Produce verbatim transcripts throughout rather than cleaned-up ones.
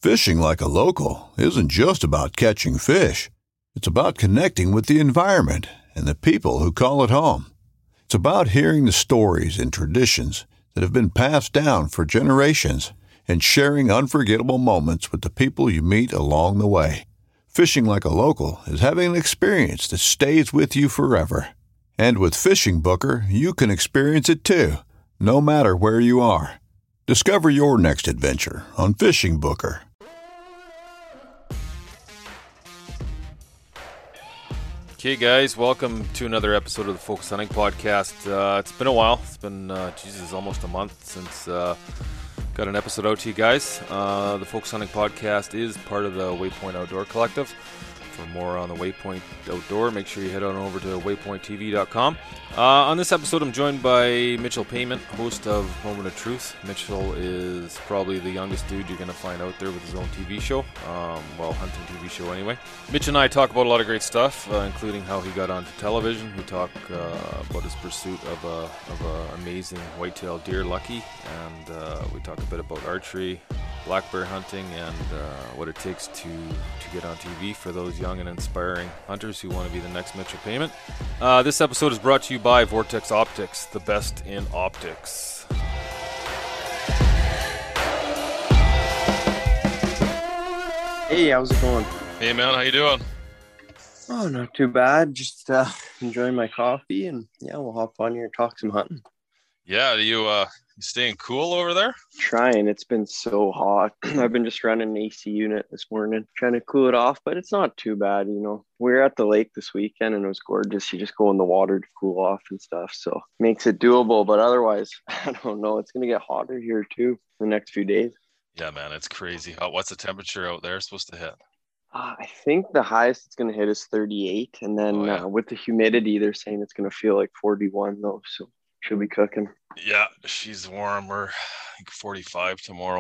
Fishing like a local isn't just about catching fish. It's about connecting with the environment and the people who call it home. It's about hearing the stories and traditions that have been passed down for generations and sharing unforgettable moments with the people you meet along the way. Fishing like a local is having an experience that stays with you forever. And with Fishing Booker, you can experience it too, no matter where you are. Discover your next adventure on Fishing Booker. Okay, guys, welcome to another episode of the Focus Hunting Podcast. Uh, it's been a while. It's been, uh, Jesus, almost a month since uh, got an episode out to you guys. Uh, the Focus Hunting Podcast is part of the Waypoint Outdoor Collective. For more on the Waypoint Outdoor, make sure you head on over to waypoint t v dot com. Uh, on this episode, I'm joined by Mitchell Payment, host of Moment of Truth. Mitchell is probably the youngest dude you're going to find out there with his own T V show. Um, well, hunting T V show anyway. Mitch and I talk about a lot of great stuff, uh, including how he got onto television. We talk uh, about his pursuit of a of a amazing whitetail deer, Lucky, and uh, we talk a bit about archery, black bear hunting, and uh, what it takes to to get on T V for those young and inspiring hunters who want to be the next Mitchell Payment. Uh, this episode is brought to you by Vortex Optics, the best in optics. Hey, how's it going? Hey man, how you doing? Oh, not too bad. Just uh, enjoying my coffee, and yeah, we'll hop on here and talk some hunting. Yeah, you uh, you staying cool over there? Trying. It's been so hot. I've been just running an A C unit this morning, trying to cool it off, but it's not too bad, you know. We were at the lake this weekend, and it was gorgeous. You just go in the water to cool off and stuff, so makes it doable. But otherwise, I don't know. It's gonna get hotter here too the next few days. Yeah, man, it's crazy hot. What's the temperature out there supposed to hit? Uh, I think the highest it's going to hit is thirty-eight. And then Oh, yeah. uh, with the humidity, they're saying it's going to feel like forty-one, though. So she'll be cooking. Yeah, she's warm. We're I think forty-five tomorrow.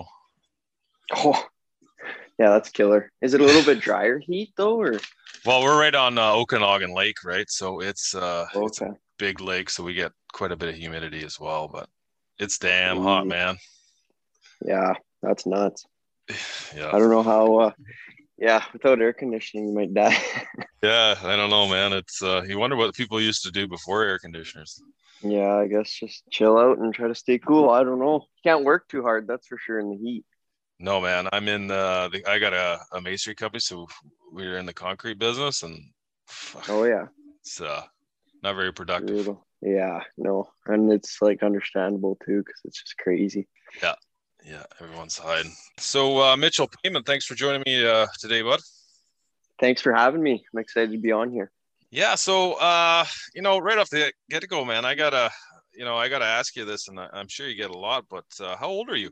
Oh, yeah, that's killer. Is it a little bit drier heat, though? Or Well, we're right on uh, Okanagan Lake, right? So it's uh, okay. it's a big lake, so we get quite a bit of humidity as well. But it's damn hot, Mm. man. Yeah, that's nuts. Yeah. I don't know how, uh, yeah, without air conditioning, you might die. Yeah, I don't know, man. It's uh, you wonder what people used to do before air conditioners. Yeah, I guess just chill out and try to stay cool. I don't know. Can't work too hard, that's for sure, in the heat. No, man. I'm in uh, the, I got a, a masonry company, so we're in the concrete business, and fuck, Oh, yeah. it's uh, not very productive. Brutal. Yeah, no. And it's like understandable, too, because it's just crazy. Yeah. Yeah, everyone's hiding. So, uh, Mitchell Payment, thanks for joining me uh, today, bud. Thanks for having me. I'm excited to be on here. Yeah, so uh, you know, right off the get-go, man, I gotta, you know, I gotta ask you this, and I, I'm sure you get a lot, but uh, how old are you?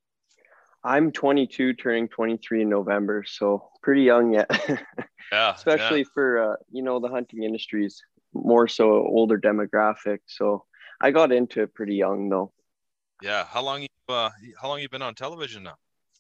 I'm twenty-two, turning twenty-three in November, so pretty young yet. Yeah, Especially yeah. for uh, you know, the hunting industry's more so older demographic. So I got into it pretty young, though. Yeah. How long you uh, how long you been on television now?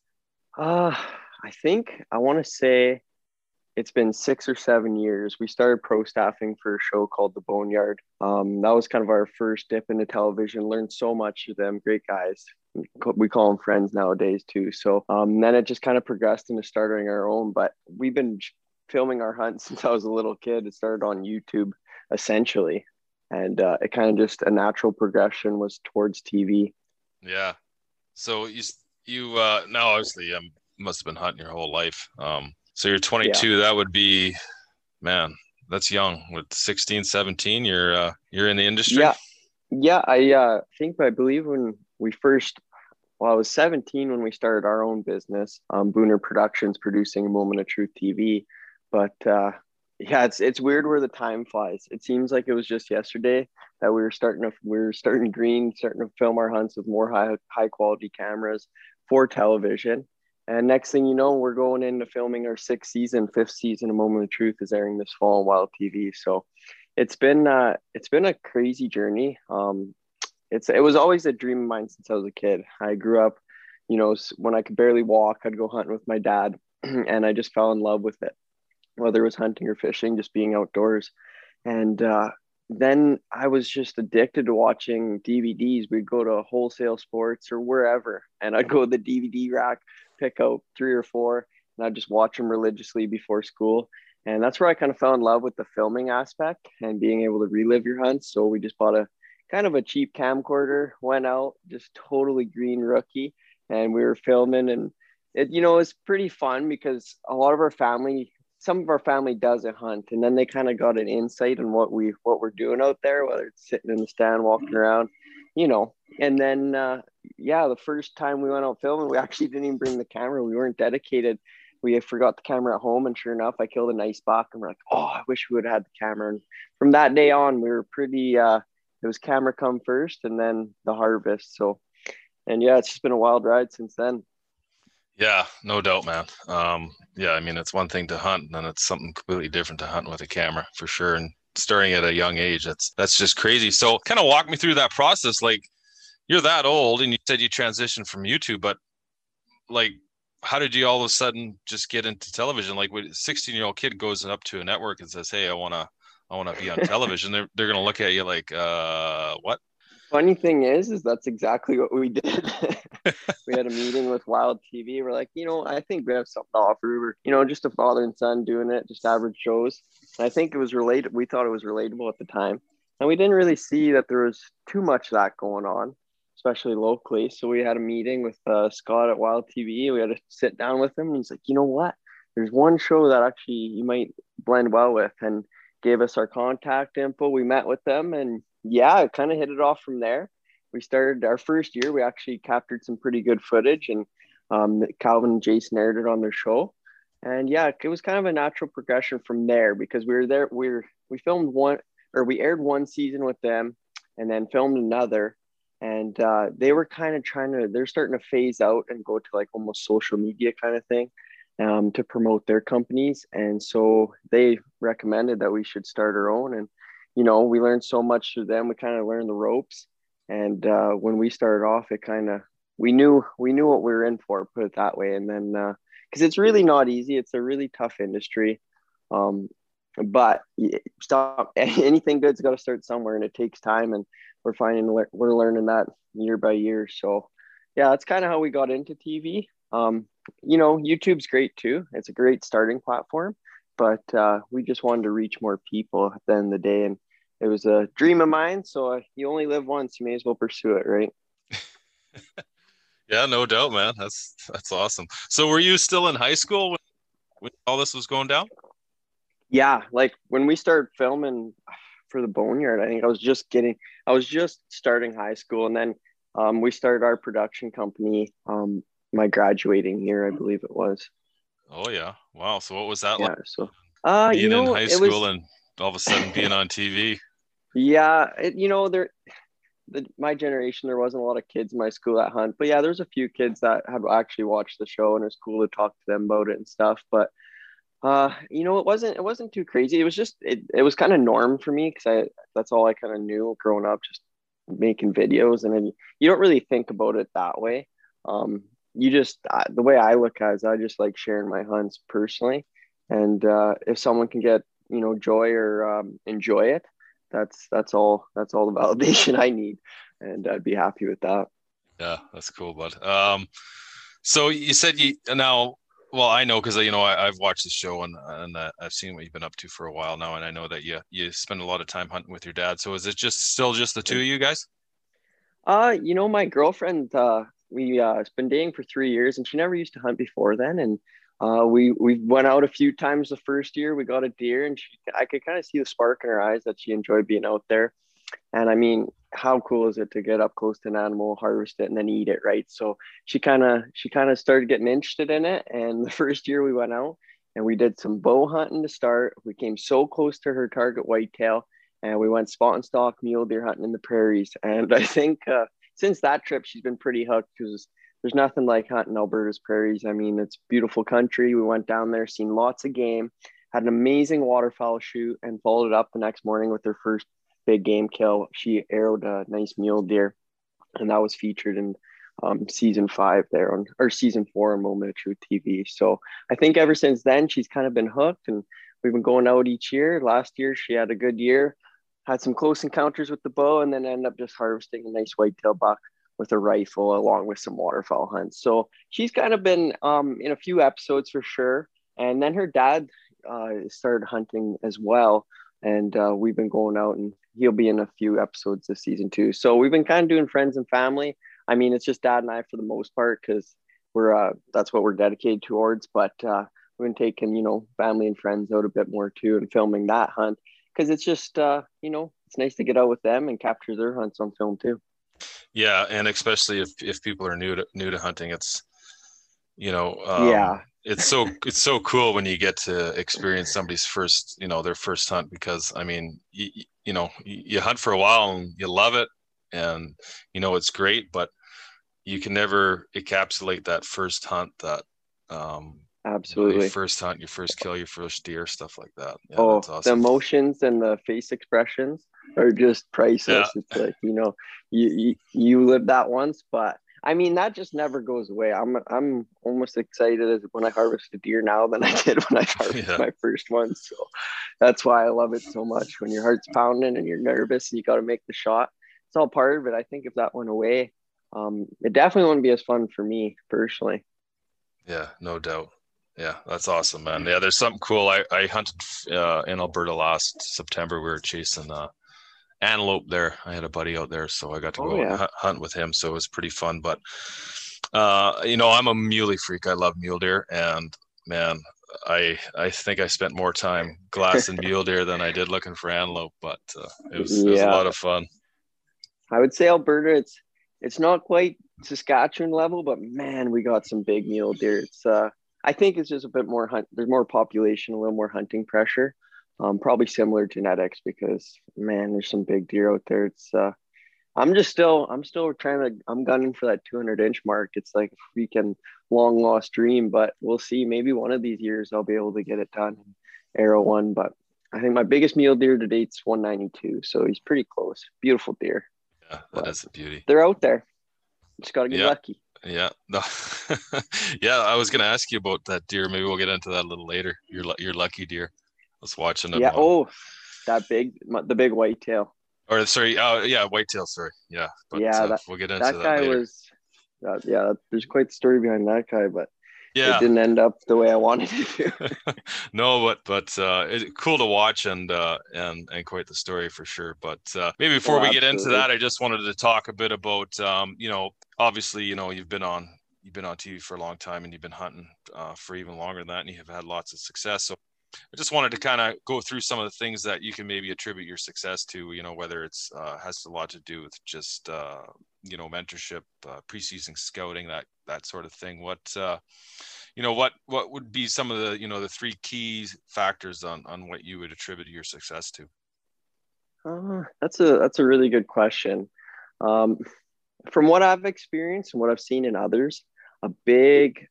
Uh, I think I want to say it's been six or seven years. We started pro staffing for a show called The Boneyard. Um, that was kind of our first dip into television. Learned so much with them. Great guys. We call them friends nowadays too. So um, then it just kind of progressed into starting our own. But we've been filming our hunts since I was a little kid. It started on YouTube essentially. And uh, it kind of just a natural progression was towards T V. Yeah. So you you uh, now obviously um, must have been hunting your whole life. Um, so you're twenty-two. Yeah. That would be, man, that's young. With sixteen, seventeen, you're uh, you're in the industry. Yeah, yeah. I uh, think I believe when we first, well, I was seventeen when we started our own business, um, Booner Productions, producing Moment of Truth T V. But uh, yeah, it's it's weird where the time flies. It seems like it was just yesterday that we were starting to we were starting green, starting to film our hunts with more high high quality cameras for television. And next thing you know, we're going into filming our sixth season, fifth season of Moment of Truth is airing this fall on Wild T V. So it's been uh, it's been a crazy journey. Um, it's it was always a dream of mine since I was a kid. I grew up, you know, when I could barely walk, I'd go hunting with my dad, and I just fell in love with it. Whether it was hunting or fishing, just being outdoors. And uh, then I was just addicted to watching D V Ds. We'd go to Wholesale Sports or wherever, and I'd go to the D V D rack, pick out three or four, and I'd just watch them religiously before school. And that's where I kind of fell in love with the filming aspect and being able to relive your hunts. So we just bought a kind of a cheap camcorder, went out, just totally green rookie, and we were filming. And it, you know, it's pretty fun because a lot of our family, some of our family doesn't hunt, and then they kind of got an insight on what we what we're doing out there, whether it's sitting in the stand, walking around, you know. And then, uh, yeah, the first time we went out filming, we actually didn't even bring the camera. We weren't dedicated. We forgot the camera at home, and sure enough, I killed a nice buck, and we're like, oh, I wish we would have had the camera. And from that day on, we were pretty, uh, it was camera come first and then the harvest. So, and yeah, it's just been a wild ride since then. Yeah, no doubt, man. Um, yeah, I mean, it's one thing to hunt, and then it's something completely different to hunt with a camera, for sure. And starting at a young age, that's that's just crazy. So kind of walk me through that process. Like, you're that old, and you said you transitioned from YouTube, but like, how did you all of a sudden just get into television? Like, when a sixteen year old kid goes up to a network and says, hey, I want to, I want to be on television. They're, they're going to look at you like, uh, what? Funny thing is, is that's exactly what we did. We had a meeting with Wild T V. We're like, you know, I think we have something to offer. We're, you know, just a father and son doing it, just average shows. And I think it was related. We thought it was relatable at the time. And we didn't really see that there was too much of that going on, especially locally. So we had a meeting with uh, Scott at Wild T V. We had to sit down with him. And he's like, you know what? There's one show that actually you might blend well with, and gave us our contact info. We met with them, and yeah, it kind of hit it off from there. We started our first year. We actually captured some pretty good footage, and um, Calvin and Jason aired it on their show. And yeah, it was kind of a natural progression from there because we were there. We were, we filmed one, or we aired one season with them and then filmed another. And uh, they were kind of trying to, they're starting to phase out and go to like almost social media kind of thing um, to promote their companies. And so they recommended that we should start our own. And, you know, we learned so much through them. We kind of learned the ropes. And uh, when we started off, it kind of, we knew, we knew what we were in for, put it that way. And then, uh, cause it's really not easy. It's a really tough industry. Um, but stop anything good's got to start somewhere, and it takes time, and we're finding, we're learning that year by year. So yeah, that's kind of how we got into T V. Um, you know, YouTube's great too. It's a great starting platform, but uh, we just wanted to reach more people at the end of the day. And it was a dream of mine. So uh, you only live once, you may as well pursue it, right? Yeah, no doubt, man. That's, that's awesome. So were you still in high school when, when all this was going down? Yeah. Like when we started filming for the Boneyard, I think I was just getting, I was just starting high school. And then um, we started our production company, um, my graduating year, I believe it was. Oh yeah. Wow. So what was that yeah, like? So, uh, being you know, in high school was, and all of a sudden being on T V. Yeah. It, you know, there, the, my generation, there wasn't a lot of kids in my school that hunt, but yeah, there's a few kids that had actually watched the show, and it's cool to talk to them about it and stuff. But uh, you know, it wasn't, it wasn't too crazy. It was just, it, it was kind of norm for me. Cause I, that's all I kind of knew growing up, just making videos. And then you don't really think about it that way. Um, you just, uh, the way I look at it is I just like sharing my hunts personally. And uh, if someone can get, you know, joy or um, enjoy it, that's, that's all, that's all the validation I need. And I'd be happy with that. Yeah, that's cool, bud. Um, so you said you now, well, I know, cause you know, I, I've watched the show and, and uh, I've seen what you've been up to for a while now. And I know that you, you spend a lot of time hunting with your dad. So is it just still just the two of you guys? Uh, you know, my girlfriend, uh, we, uh, been dating for three years and she never used to hunt before then. And Uh, we we went out a few times the first year. We got a deer, and she, I could kind of see the spark in her eyes that she enjoyed being out there. And I mean, how cool is it to get up close to an animal, harvest it, and then eat it, right? So she kind of she kind of started getting interested in it. And the first year we went out and we did some bow hunting to start. We came so close to her target whitetail, and we went spot and stalk mule deer hunting in the prairies. And I think uh, since that trip, she's been pretty hooked because there's nothing like hunting Alberta's prairies. I mean, it's beautiful country. We went down there, seen lots of game, had an amazing waterfowl shoot, and followed it up the next morning with her first big game kill. She arrowed a nice mule deer, and that was featured in um, season five there on, or season four on Moment of Truth T V. So I think ever since then, she's kind of been hooked, and we've been going out each year. Last year, she had a good year, had some close encounters with the bow, and then ended up just harvesting a nice whitetail buck with a rifle along with some waterfowl hunts. So she's kind of been um, in a few episodes for sure. And then her dad uh, started hunting as well. And uh, we've been going out, and he'll be in a few episodes this season too. So we've been kind of doing friends and family. I mean, it's just dad and I for the most part, because we're uh, that's what we're dedicated towards. But uh, we've been taking, you know, family and friends out a bit more too, and filming that hunt, because it's just, uh, you know, it's nice to get out with them and capture their hunts on film too. Yeah, and especially if if people are new to new to hunting, it's, you know, um, yeah. it's so it's so cool when you get to experience somebody's first, you know, their first hunt, because I mean, you, you know, you hunt for a while and you love it, and you know it's great, but you can never encapsulate that first hunt, that um, absolutely, you know, your first hunt, your first kill, your first deer, stuff like that. Yeah, oh, that's awesome. The emotions and the face expressions are just priceless. Yeah. It's like, you know, you, you you live that once, but I mean, that just never goes away. I'm I'm almost excited as when I harvest a deer now than I did when I harvested Yeah. my first one. So that's why I love it so much. When your heart's pounding and you're nervous and you got to make the shot, it's all part of it. I think if that went away, um, it definitely wouldn't be as fun for me personally. Yeah, no doubt. Yeah, that's awesome, man. Yeah, there's something cool. I I hunted uh, in Alberta last September. We were chasing uh, antelope there. I had a buddy out there, so I got to Oh, go yeah. and hunt with him. So it was pretty fun. But uh, you know, I'm a muley freak. I love mule deer, and man, I I think I spent more time glassing mule deer than I did looking for antelope. But uh, it was it was a Yeah. lot of fun. I would say Alberta, it's it's not quite Saskatchewan level, but man, we got some big mule deer. It's uh, I think it's just a bit more hunt. There's more population, a little more hunting pressure. Um, probably similar genetics, because man, there's some big deer out there. It's uh, I'm just still, I'm still trying to, I'm gunning for that two hundred inch mark. It's like a freaking long lost dream, but we'll see. Maybe one of these years I'll be able to get it done. Arrow one, but I think my biggest mule deer to date's one ninety-two, so he's pretty close. Beautiful deer. Yeah, that is a beauty. They're out there. Just got to get Yeah. lucky. Yeah, no. Yeah. I was gonna ask you about that deer. Maybe we'll get into that a little later. Your your lucky deer. I was watching it. Yeah. On, Oh, that big, the big whitetail. or sorry. Oh, yeah, whitetail. Sorry. Yeah. But Yeah, uh, that, we'll get into that that, guy later. was. Uh, yeah, there's quite the story behind that guy, but Yeah. it didn't end up the way I wanted it to. No, but but uh, it's cool to watch, and uh, and and quite the story for sure. But uh, maybe before Oh, we get into absolutely. that, I just wanted to talk a bit about um, you know, obviously, you know, you've been on you've been on T V for a long time, and you've been hunting uh, for even longer than that, and you have had lots of success. So I just wanted to kind of go through some of the things that you can maybe attribute your success to, you know, whether it's uh, has a lot to do with just, uh, you know, mentorship, uh, preseason scouting, that, that sort of thing. What, uh, you know, what, what would be some of the, you know, the three key factors on, on what you would attribute your success to? Uh, that's a, that's a really good question. Um, from what I've experienced and what I've seen in others, a big,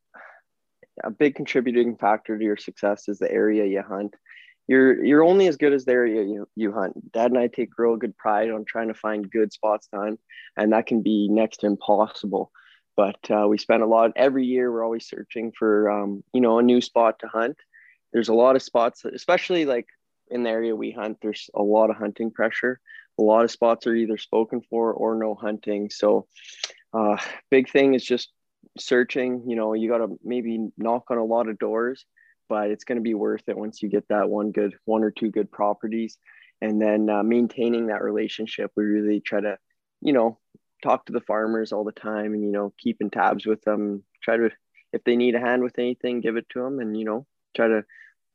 a big contributing factor to your success is the area you hunt. You're you're only as good as the area you, you hunt. Dad and I take real good pride on trying to find good spots to hunt, and that can be next to impossible. But uh, we spend a lot every year. We're always searching for um, you know, a new spot to hunt. There's a lot of spots, especially like in the area we hunt. There's a lot of hunting pressure. A lot of spots are either spoken for or no hunting. So, uh, big thing is just searching. You know, you got to maybe knock on a lot of doors, but it's going to be worth it once you get that one good one or two good properties. And then uh, maintaining that relationship. We really try to, you know, talk to the farmers all the time, and, you know, keeping tabs with them, try to, if they need a hand with anything, give it to them, and, you know, try to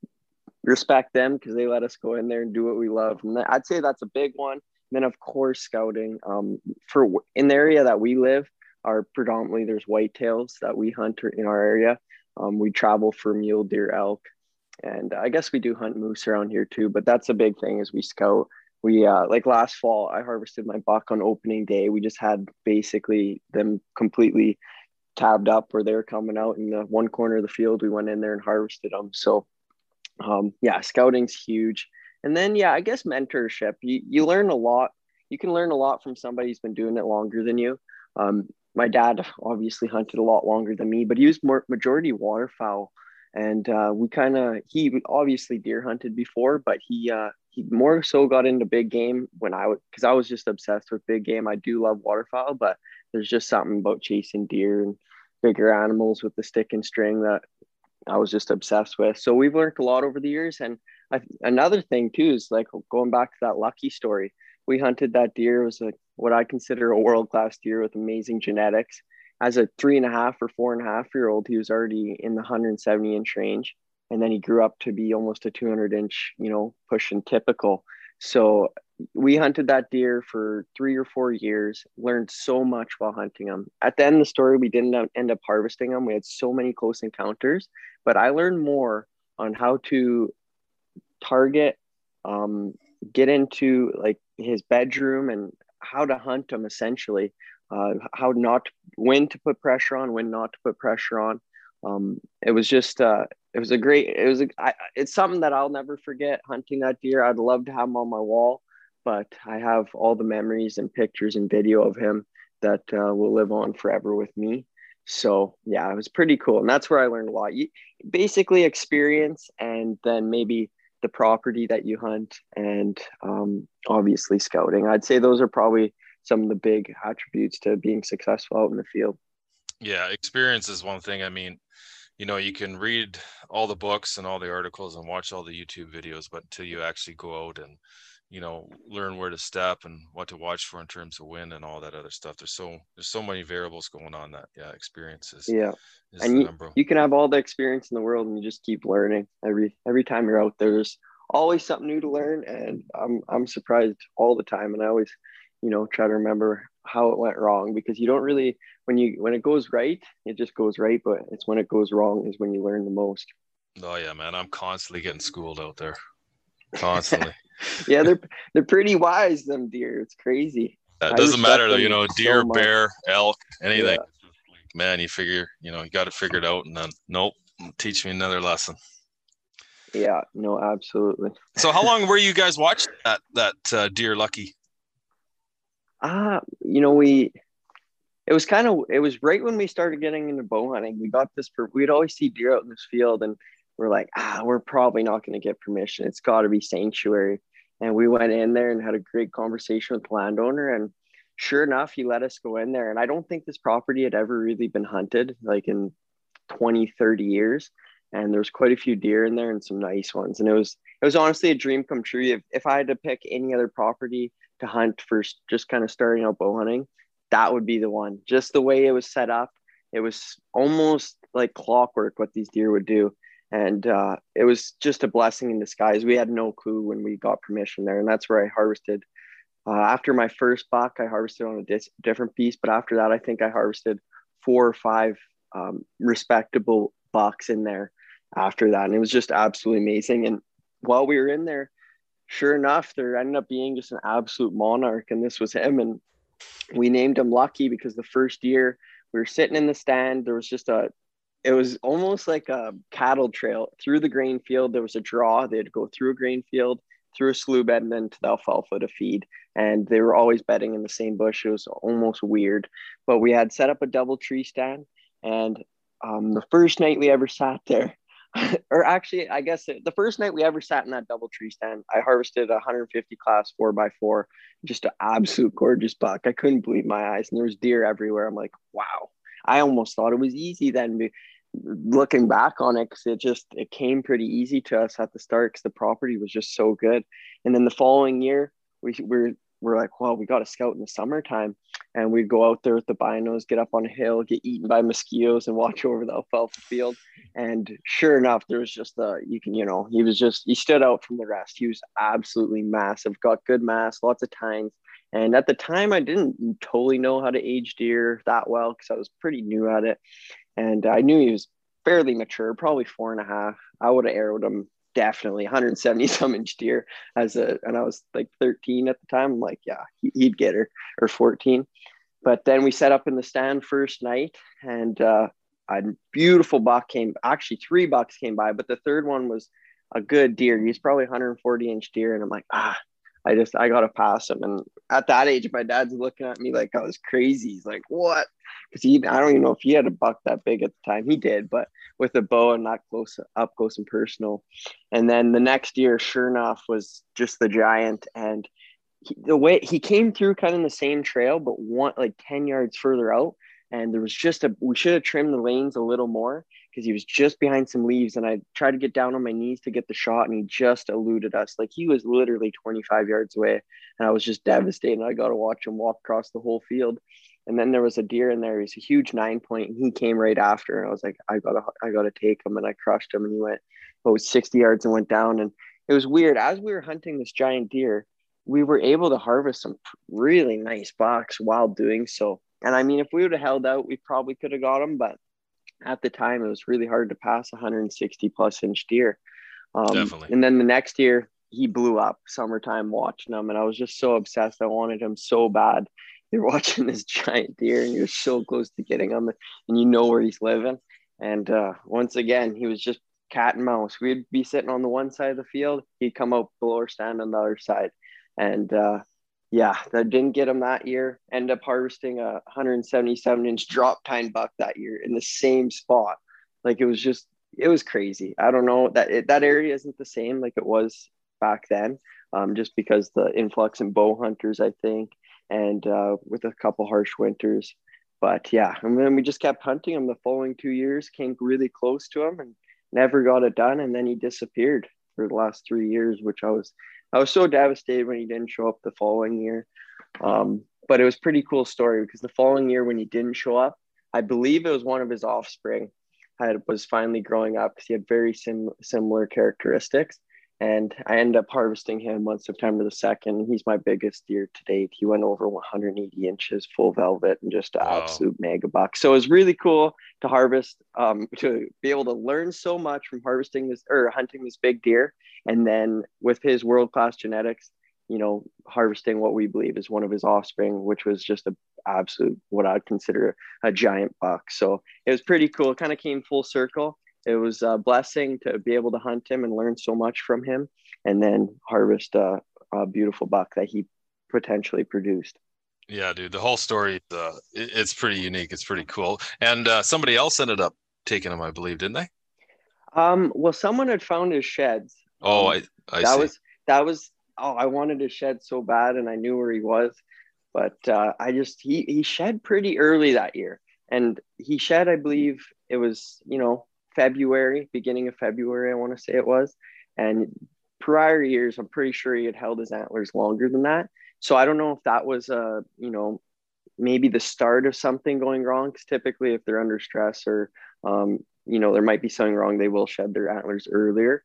respect them because they let us go in there and do what we love. And I'd say that's a big one. And then of course, scouting. Um, for in the area that we live, are predominantly there's whitetails that we hunt in our area. Um, we travel for mule deer, elk, and I guess we do hunt moose around here too. But that's a big thing is we scout. We uh, like last fall, I harvested my buck on opening day. We just had basically them completely tabbed up where they were coming out in the one corner of the field. We went in there and harvested them. So um, yeah, scouting's huge. And then, yeah, I guess mentorship, you, you learn a lot. You can learn a lot from somebody who's been doing it longer than you. Um, my dad obviously hunted a lot longer than me, but he was more majority waterfowl. And uh, we kind of, he obviously deer hunted before, but he, uh, he more so got into big game when I was, because I was just obsessed with big game. I do love waterfowl, but there's just something about chasing deer and bigger animals with the stick and string that I was just obsessed with. So we've learned a lot over the years. And I, another thing too is like going back to that Lucky story. We hunted that deer. It was like what I consider a world-class deer with amazing genetics. As a three and a half or four and a half year old, he was already in the one hundred seventy inch range. And then he grew up to be almost a two hundred inch, you know, pushing typical. So we hunted that deer for three or four years, learned so much while hunting him. At the end of the story, we didn't end up harvesting him. We had so many close encounters, but I learned more on how to target, um, get into like his bedroom and how to hunt him essentially, uh, how not, when to put pressure on, when not to put pressure on. Um, it was just, uh, it was a great, it was, a, I, it's something that I'll never forget hunting that deer. I'd love to have him on my wall, but I have all the memories and pictures and video of him that uh, will live on forever with me. So yeah, it was pretty cool. And that's where I learned a lot. You, basically experience, and then maybe the property that you hunt, and um, obviously scouting. I'd say those are probably some of the big attributes to being successful out in the field. Yeah, experience is one thing. I mean, you know, you can read all the books and all the articles and watch all the YouTube videos, but until you actually go out and, you know, learn where to step and what to watch for in terms of wind and all that other stuff, there's so there's so many variables going on that yeah, experiences. Yeah, is and the you, number. you can have all the experience in the world, and you just keep learning every every time you're out there. There's always something new to learn, and I'm I'm surprised all the time. And I always, you know, try to remember how it went wrong, because you don't really, when you when it goes right, it just goes right, but it's when it goes wrong is when you learn the most. Oh yeah, man, I'm constantly getting schooled out there, constantly. Yeah, they're they're pretty wise, them deer. It's crazy. It I doesn't matter though, respect you them know, so deer, much. bear, elk, anything. Yeah. Man, you figure, you know, you got it figured out, and then nope, teach me another lesson. Yeah, no, absolutely. So how long were you guys watching that that uh, deer Lucky? Ah, uh, you know, we it was kind of it was right when we started getting into bow hunting. We got this we'd always see deer out in this field, and we're like, ah, we're probably not going to get permission. It's got to be sanctuary. And we went in there and had a great conversation with the landowner, and sure enough, he let us go in there. And I don't think this property had ever really been hunted like in twenty, thirty years. And there's quite a few deer in there and some nice ones. And it was, it was honestly a dream come true. If, if I had to pick any other property to hunt for just kind of starting out bow hunting, that would be the one. Just the way it was set up, it was almost like clockwork what these deer would do. And uh, it was just a blessing in disguise. We had no clue when we got permission there. And that's where I harvested. Uh, after my first buck, I harvested on a dis- different piece. But after that, I think I harvested four or five um, respectable bucks in there after that. And it was just absolutely amazing. And while we were in there, sure enough, there ended up being just an absolute monarch. And this was him. And we named him Lucky because the first year we were sitting in the stand, there was just a, it was almost like a cattle trail through the grain field. There was a draw. They'd go through a grain field, through a slough bed, and then to the alfalfa to feed. And they were always bedding in the same bush. It was almost weird. But we had set up a double tree stand. And um, the first night we ever sat there, or actually, I guess it, the first night we ever sat in that double tree stand, I harvested a one hundred fifty class four by four, just an absolute gorgeous buck. I couldn't believe my eyes. And there was deer everywhere. I'm like, wow. I almost thought it was easy then, looking back on it, because it just it came pretty easy to us at the start because the property was just so good. And then the following year, we we're we're like, well, we got to scout in the summertime, and we'd go out there with the binos, get up on a hill, get eaten by mosquitoes, and watch over the alfalfa field. And sure enough, there was just a you can you know he was just he stood out from the rest. He was absolutely massive, got good mass, lots of tines. And at the time, I didn't totally know how to age deer that well because I was pretty new at it. And I knew he was fairly mature, probably four and a half. I would have arrowed him definitely one hundred seventy some inch deer as a, and I was like thirteen at the time. I'm like, yeah, he'd get her, or fourteen. But then we set up in the stand first night, and uh, a beautiful buck came, actually three bucks came by, but the third one was a good deer. He's probably one hundred forty inch deer. And I'm like, ah, I just, I got to pass him. And at that age, my dad's looking at me like I was crazy. He's like, what? Because he, I don't even know if he had a buck that big at the time. He did, but with a bow and not close, up close and personal. And then the next year, sure enough, was just the giant. And he, the way he came through kind of in the same trail, but one like ten yards further out. And there was just a, we should have trimmed the lanes a little more because he was just behind some leaves. And I tried to get down on my knees to get the shot, and he just eluded us. Like he was literally twenty-five yards away. And I was just devastated. I got to watch him walk across the whole field. And then there was a deer in there. He's a huge nine point. And he came right after. And I was like, I gotta, I gotta take him. And I crushed him. And he went, oh, sixty yards and went down. And it was weird. As we were hunting this giant deer, we were able to harvest some really nice bucks while doing so. And I mean, if we would have held out, we probably could have got him. But at the time, it was really hard to pass a one hundred sixty plus inch deer. Um, Definitely. And then the next year, he blew up summertime watching him. And I was just so obsessed. I wanted him so bad. You're watching this giant deer and you're so close to getting him, and you know where he's living. And uh, once again, he was just cat and mouse. We'd be sitting on the one side of the field. He'd come out below or stand on the other side. And uh, yeah, that didn't get him that year. Ended up harvesting a one hundred seventy-seven inch drop tine buck that year in the same spot. Like it was just, it was crazy. I don't know that it, that area isn't the same like it was back then, um, just because the influx in bow hunters, I think, and uh, with a couple harsh winters. But yeah, and then we just kept hunting him the following two years, came really close to him and never got it done. And then he disappeared for the last three years, which I was, I was so devastated when he didn't show up the following year. Um, but it was a pretty cool story because the following year when he didn't show up, I believe it was one of his offspring had was finally growing up because he had very sim- similar characteristics. And I ended up harvesting him on September the second. He's my biggest deer to date. He went over one hundred eighty inches, full velvet, and just an Wow. absolute mega buck. So it was really cool to harvest, um, to be able to learn so much from harvesting this or hunting this big deer. And then with his world-class genetics, you know, harvesting what we believe is one of his offspring, which was just a absolute, what I'd consider a giant buck. So it was pretty cool. It kind of came full circle. It was a blessing to be able to hunt him and learn so much from him, and then harvest a, a beautiful buck that he potentially produced. Yeah, dude, the whole story, uh, it, it's pretty unique. It's pretty cool. And uh, somebody else ended up taking him, I believe, didn't they? Um, well, someone had found his sheds. Oh, Um, I, I that see. was, that was, oh, I wanted his shed so bad, and I knew where he was, but uh, I just, he, he shed pretty early that year. And he shed, I believe it was, you know, February, beginning of February, I want to say it was. And prior years, I'm pretty sure he had held his antlers longer than that. So I don't know if that was, uh, you know, maybe the start of something going wrong. Because typically if they're under stress or, um, you know, there might be something wrong, they will shed their antlers earlier.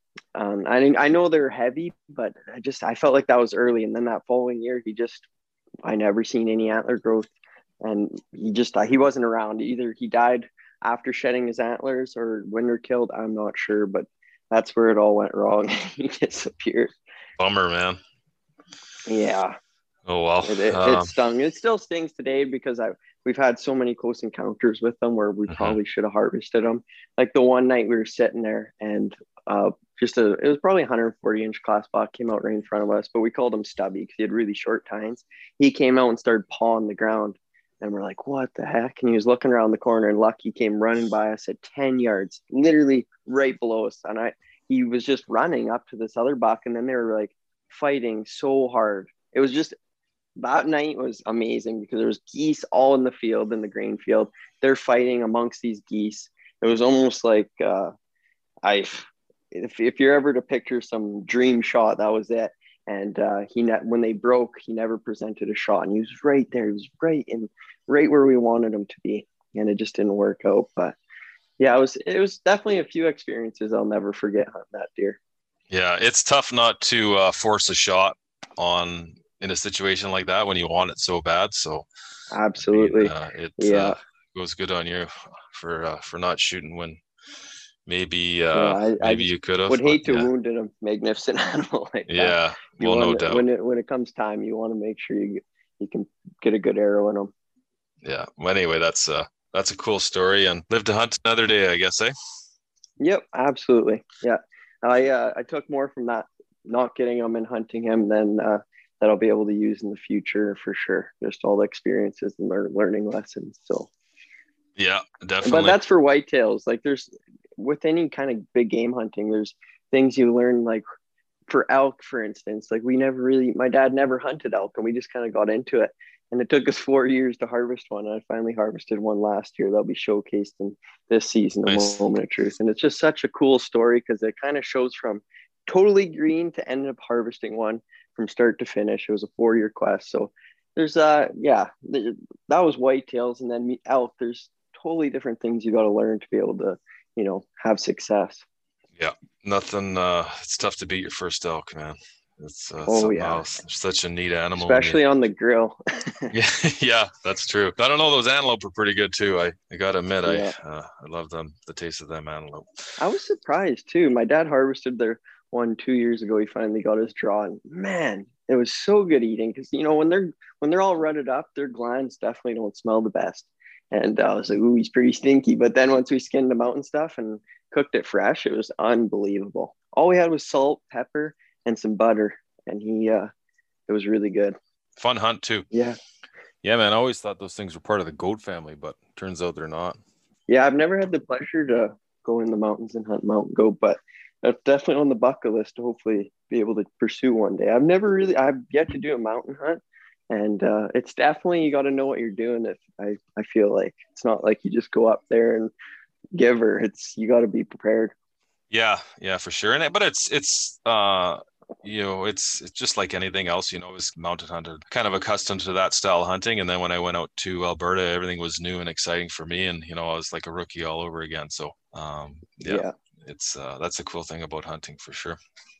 Um, I I know they're heavy, but I just, I felt like that was early. And then that following year, he just, I never seen any antler growth. And he just, he wasn't around. Either he died after shedding his antlers or winter killed, I'm not sure, but that's where it all went wrong. He disappeared. Bummer, man. Yeah. Oh, well. It, it, um, it stung. It still stings today because I we've had so many close encounters with them where we Mhm. probably should have harvested them. Like the one night we were sitting there and uh, just a, it was probably one hundred forty inch class buck came out right in front of us, but we called him Stubby because he had really short tines. He came out and started pawing the ground. And we're like, what the heck? And he was looking around the corner, and Lucky came running by us at ten yards, literally right below us. And I, he was just running up to this other buck. And then they were like fighting so hard. It was just, that night was amazing because there was geese all in the field, in the grain field. They're fighting amongst these geese. It was almost like, uh, I, if, if you're ever to picture some dream shot, that was it. And uh, he ne- when they broke, he never presented a shot, and he was right there. He was right in, right where we wanted him to be, and it just didn't work out. But yeah, it was it was definitely a few experiences I'll never forget hunting that deer. Yeah, it's tough not to uh, force a shot on in a situation like that when you want it so bad. So Absolutely, I mean, uh, it yeah. uh, goes good on you for uh, for not shooting when maybe uh, yeah, I, I maybe just you could have. would hate to yeah. wound a magnificent animal like that. Yeah, You well, no want, doubt. when it when it comes time, you want to make sure you you can get a good arrow in them. Yeah. Well, anyway, that's uh that's a cool story, and live to hunt another day, I guess, eh? Yep, absolutely. Yeah, I uh, I took more from that, not getting him and hunting him, than uh, that I'll be able to use in the future for sure. Just all the experiences and learn, learning lessons. So, Yeah, but definitely. that's for whitetails. Like there's with any kind of big game hunting, there's things you learn like for elk, for instance, like we never really, my dad never hunted elk, and we just kind of got into it. And it took us four years to harvest one. And I finally harvested one last year. That'll be showcased in this season, The Nice. Moment of Truth. And it's just such a cool story because it kind of shows from totally green to end up harvesting one from start to finish. It was a four-year quest. So there's, uh, yeah, th- that was whitetails. And then me- elk, there's totally different things you got to learn to be able to, you know, have success. Yeah, nothing. Uh, it's tough to beat your first elk, man. It's uh, Oh, something yeah. else. They're such a neat animal. when Especially on the grill. you- yeah, yeah, that's true. I don't know. Those antelope are pretty good too. I, I gotta admit, Yeah. I uh, I love them. The taste of them antelope. I was surprised too. My dad harvested their one two years ago. He finally got his draw, and man, it was so good eating because you know when they're when they're all rutted up, their glands definitely don't smell the best. And I was like, ooh, he's pretty stinky. But then once we skinned them out and stuff and cooked it fresh, it was unbelievable. All we had was salt, pepper, and some butter, and he uh, it was really good. Fun hunt too. Yeah, Yeah, man. I always thought those things were part of the goat family, but turns out they're not. yeah. I've never had the pleasure to go in the mountains and hunt mountain goat, but that's definitely on the bucket list to hopefully be able to pursue one day. I've never really, I've yet to do a mountain hunt, and uh, it's definitely you got to know what you're doing. If I, I feel like it's not like you just go up there and give her. It's you got to be prepared. Yeah, yeah, for sure. And it, but it's it's uh you know it's it's just like anything else. You know, as mountain hunter, kind of accustomed to that style of hunting. And then when I went out to Alberta, everything was new and exciting for me, and you know I was like a rookie all over again. So um yeah, Yeah. it's uh, that's a cool thing about hunting for sure.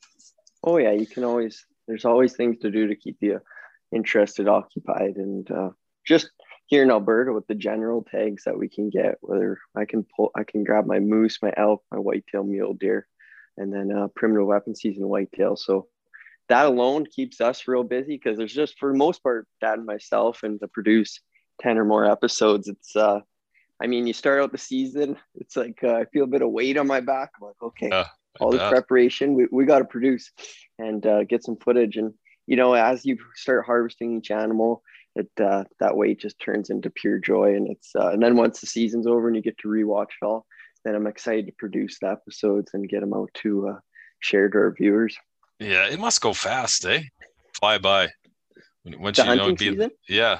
Oh yeah, you can always. There's always things to do to keep you interested, occupied, and uh, just here in Alberta with the general tags that we can get, whether I can pull, I can grab my moose, my elk, my whitetail, mule deer, and then uh, primitive weapon season whitetail. So that alone keeps us real busy because there's just for the most part, Dad and myself, and to produce ten or more episodes, it's. uh I mean, you start out the season, it's like uh, I feel a bit of weight on my back. I'm like, okay, Yeah, I all the bet. preparation, we, we got to produce and uh, get some footage. And, you know, as you start harvesting each animal, it uh, that weight just turns into pure joy. And it's uh, and then once the season's over and you get to rewatch it all, then I'm excited to produce the episodes and get them out to uh, share to our viewers. Yeah, it must go fast, eh? Fly by. When- Once The you know, hunting be, season? yeah,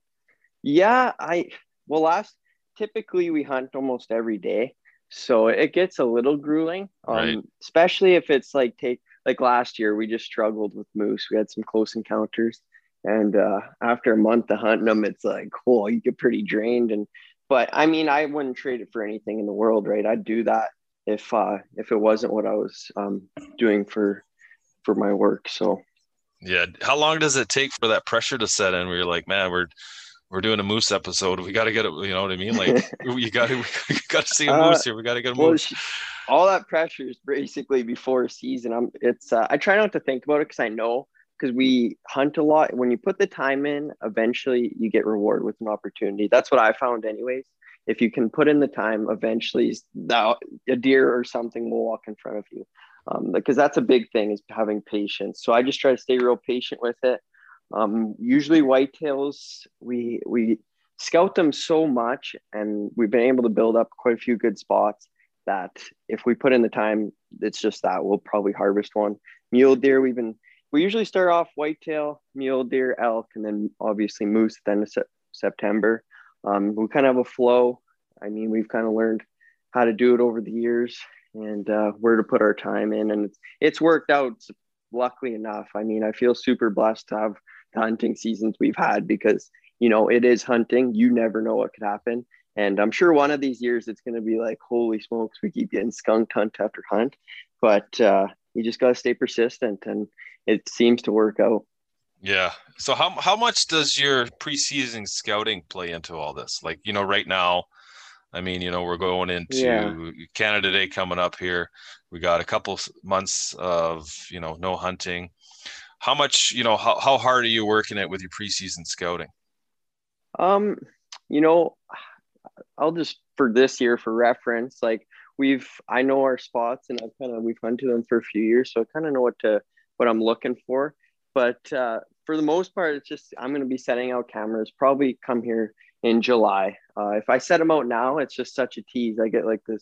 Yeah, I well last typically we hunt almost every day, so it gets a little grueling. Um, Right. especially if it's like take like last year we just struggled with moose. We had some close encounters, and uh, after a month of hunting them, it's like, oh, you get pretty drained. And but I mean, I wouldn't trade it for anything in the world, right? I'd do that if uh, if it wasn't what I was um, doing for for my work. So. yeah. How long does it take for that pressure to set in? Where you're like, man, we're we're doing a moose episode. We got to get it. You know what I mean? Like, you got to we got to see a Uh, moose here. We got to get a Well, moose. sh- all that pressure is basically before a season. I'm it's uh, I try not to think about it because I know because we hunt a lot. When you put the time in, eventually you get rewarded with an opportunity. That's what I found, anyways. If you can put in the time, eventually that a deer or something will walk in front of you. Um, because that's a big thing is having patience. So I just try to stay real patient with it. Um, usually whitetails, we we scout them so much, and we've been able to build up quite a few good spots that if we put in the time, it's just that we'll probably harvest one. Mule deer, we've been we usually start off whitetail, mule deer, elk, and then obviously moose at the end of se- September. Um, we kind of have a flow. I mean, we've kind of learned how to do it over the years and uh, where to put our time in, and it's it's worked out. Luckily enough, I mean, I feel super blessed to have the hunting seasons we've had because you know it is hunting. You never know what could happen, and I'm sure one of these years it's going to be like, holy smokes, we keep getting skunked hunt after hunt. But uh, you just got to stay persistent, and it seems to work out. Yeah. So how how much does your preseason scouting play into all this? Like, you know, right now, I mean, you know, we're going into Yeah. Canada Day coming up here. We got a couple s- months of, you know, no hunting. How much, you know, how, how hard are you working it with your preseason scouting? Um, you know, I'll just for this year for reference, like we've I know our spots and I've kind of we've hunted them for a few years, so I kind of know what to what I'm looking for. But uh, for the most part, it's just I'm going to be setting out cameras probably come here in July. Uh, if I set them out now, it's just such a tease. I get like this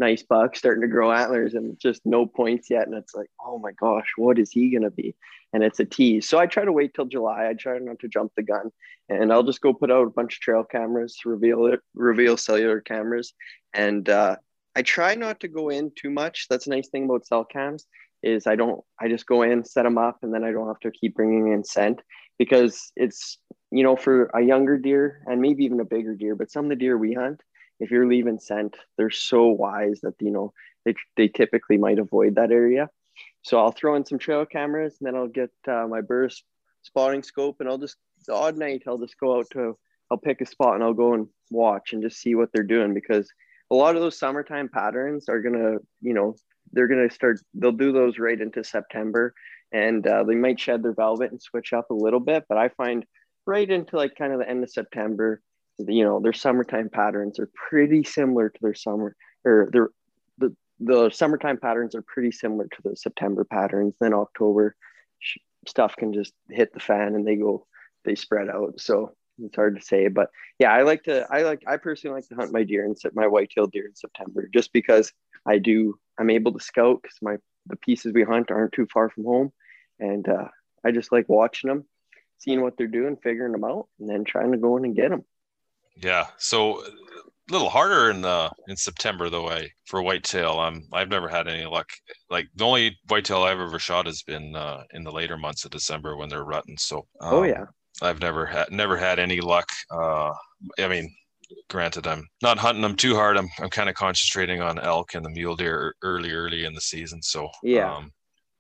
nice buck starting to grow antlers and just no points yet. And it's like, oh my gosh, what is he going to be? And it's a tease. So I try to wait till July. I try not to jump the gun, and I'll just go put out a bunch of trail cameras, reveal it, reveal cellular cameras. And uh, I try not to go in too much. That's a nice thing about cell cams is I don't, I just go in, set them up, and then I don't have to keep bringing in scent, because it's, you know, for a younger deer and maybe even a bigger deer, but some of the deer we hunt, if you're leaving scent, they're so wise that, you know, they, they typically might avoid that area. So I'll throw in some trail cameras, and then I'll get uh, my burst spotting scope, and I'll just, the odd night, I'll just go out to, I'll pick a spot and I'll go and watch and just see what they're doing, because a lot of those summertime patterns are going to, you know, they're going to start, they'll do those right into September, and uh, they might shed their velvet and switch up a little bit. But I find right into like kind of the end of September, you know, their summertime patterns are pretty similar to their summer, or their, the, the summertime patterns are pretty similar to the September patterns. Then October stuff can just hit the fan and they go, they spread out. So it's hard to say, but yeah, I like to, I like, I personally like to hunt my deer and set my whitetail deer in September, just because I do, I'm able to scout, because my, the pieces we hunt aren't too far from home. And uh, I just like watching them, seeing what they're doing, figuring them out, and then trying to go in and get them. Yeah. So a little harder in the, in September though, I, for whitetail. Um, I've never had any luck. Like the only whitetail I've ever shot has been uh, in the later months of December when they're rutting. So, um, oh yeah. I've never had, never had any luck. Uh, I mean, granted, I'm not hunting them too hard. I'm, I'm kind of concentrating on elk and the mule deer early, early in the season. So, yeah. Um,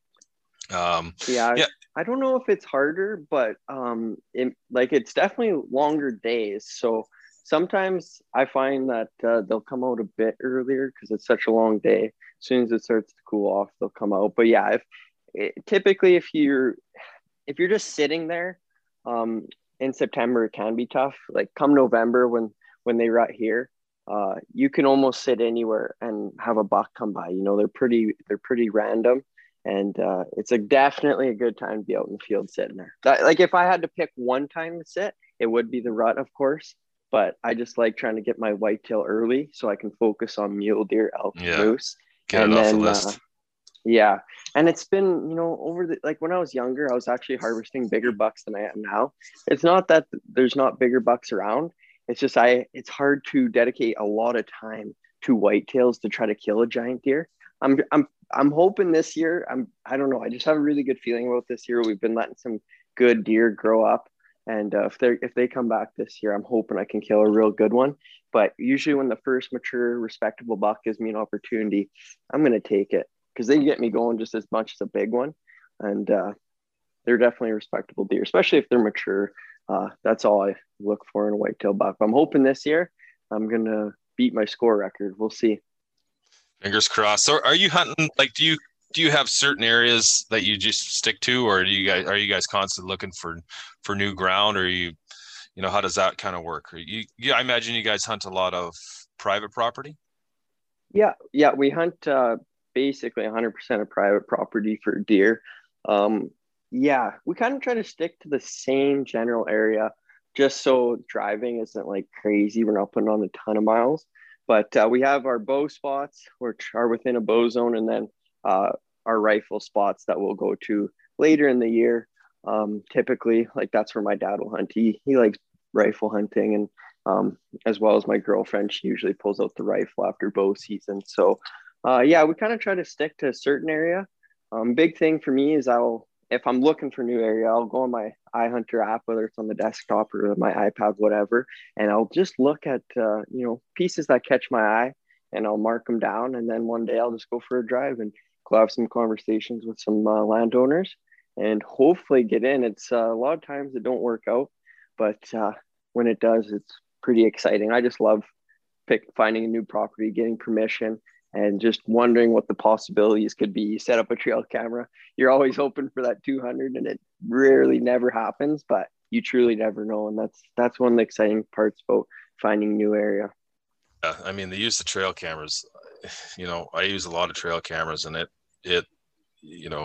um, yeah. yeah. I don't know if it's harder, but um, it, like it's definitely longer days. So sometimes I find that uh, they'll come out a bit earlier because it's such a long day. As soon as it starts to cool off, they'll come out. But yeah, if it, typically if you're if you're just sitting there um, in September, it can be tough. Like come November when when they rut here, uh, you can almost sit anywhere and have a buck come by. You know, they're pretty they're pretty random. And uh, it's a definitely a good time to be out in the field sitting there. That, like if I had to pick one time to sit, it would be the rut, of course. But I just like trying to get my whitetail early so I can focus on mule deer, elk, yeah. moose. Get and it off then, the list. Uh, yeah. And it's been, you know, over the, like when I was younger, I was actually harvesting bigger bucks than I am now. It's not that there's not bigger bucks around. It's just, I, it's hard to dedicate a lot of time to whitetails to try to kill a giant deer. I'm, I'm, I'm hoping this year, I'm, I don't know. I just have a really good feeling about this year. We've been letting some good deer grow up. And uh, if they if they come back this year, I'm hoping I can kill a real good one. But usually when the first mature, respectable buck gives me an opportunity, I'm going to take it because they get me going just as much as a big one. And uh, they're definitely respectable deer, especially if they're mature. Uh, that's all I look for in a whitetail buck. But I'm hoping this year I'm going to beat my score record. We'll see. Fingers crossed. So are you hunting, like, do you, do you have certain areas that you just stick to, or do you guys, are you guys constantly looking for, for new ground, or you, you know, how does that kind of work? Or you, yeah, I imagine you guys hunt a lot of private property. Yeah. Yeah. We hunt uh, basically one hundred percent of private property for deer. Um, yeah. We kind of try to stick to the same general area just so driving isn't like crazy. We're not putting on a ton of miles. But uh, we have our bow spots, which are within a bow zone, and then uh, our rifle spots that we'll go to later in the year. Um, typically, like that's where my dad will hunt. He he likes rifle hunting, and um, as well as my girlfriend, she usually pulls out the rifle after bow season. So, uh, yeah, we kind of try to stick to a certain area. Um, big thing for me is I'll if I'm looking for a new area, I'll go on my iHunter app, whether it's on the desktop or my iPad, whatever, and I'll just look at, uh, you know, pieces that catch my eye, and I'll mark them down. And then one day I'll just go for a drive and go have some conversations with some uh, landowners and hopefully get in. It's uh, a lot of times it don't work out, but uh, when it does, it's pretty exciting. I just love pick, finding a new property, getting permission, and just wondering what the possibilities could be. You set up a trail camera, you're always hoping for that two hundred, and it rarely never happens, but you truly never know. And that's, that's one of the exciting parts about finding a new area. Yeah, I mean, the use of trail cameras, you know, I use a lot of trail cameras, and it, it, you know,